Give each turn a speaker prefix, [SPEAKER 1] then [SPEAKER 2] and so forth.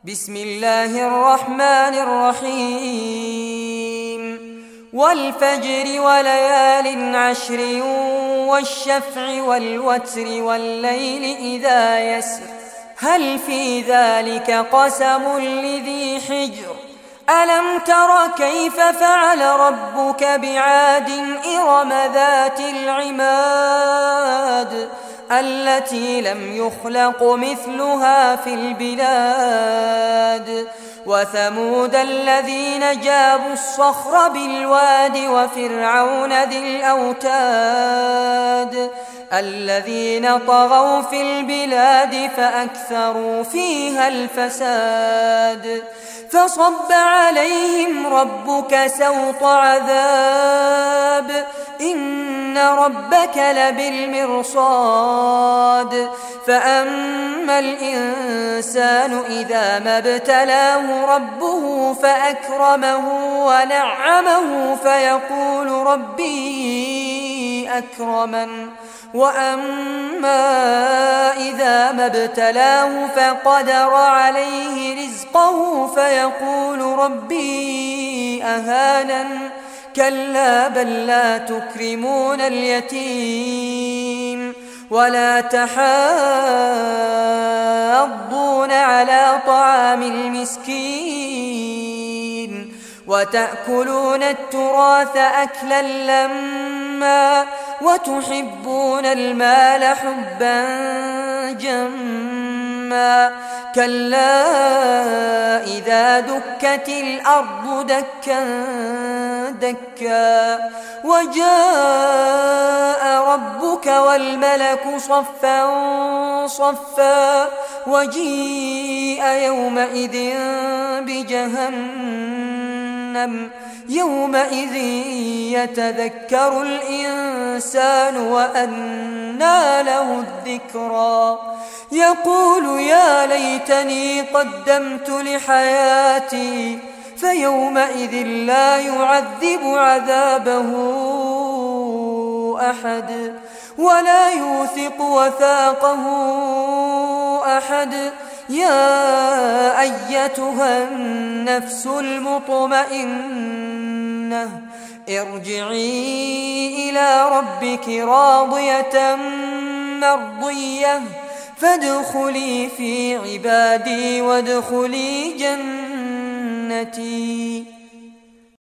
[SPEAKER 1] بسم الله الرحمن الرحيم والفجر وليال عشر والشفع والوتر والليل إذا يسر هل في ذلك قسم لذي حجر ألم تر كيف فعل ربك بعاد إرم ذات العماد التي لم يخلق مثلها في البلاد وثمود الذين جابوا الصخر بالواد وفرعون ذي الأوتاد الذين طغوا في البلاد فأكثروا فيها الفساد فصب عليهم ربك سوط عذاب إن ربك لبالمرصاد فأما الإنسان إذا ما ابتلاه ربه فأكرمه ونعمه فيقول ربي أكرمن وأما إذا ما ابتلاه فقدر عليه رزقه فيقول ربي أهانن كلا بل لا تكرمون اليتيم ولا تحاضون على طعام المسكين وتأكلون التراث أكلا لما وتحبون المال حبا جما كلا إذا دكت الأرض دكا دكا وجاء ربك والملك صفا صفا وجيء يومئذ بجهنم يومئذ يتذكر الإنسان وأنى له الذكرى يقول يا ليتني قدمت لحياتي فيومئذ لا يعذب عذابه أحد ولا يوثق وثاقه أحد يا أيتها النفس المطمئنة ارجعي إلى ربك راضية مرضية فادخلي في عبادي وادخلي جنتي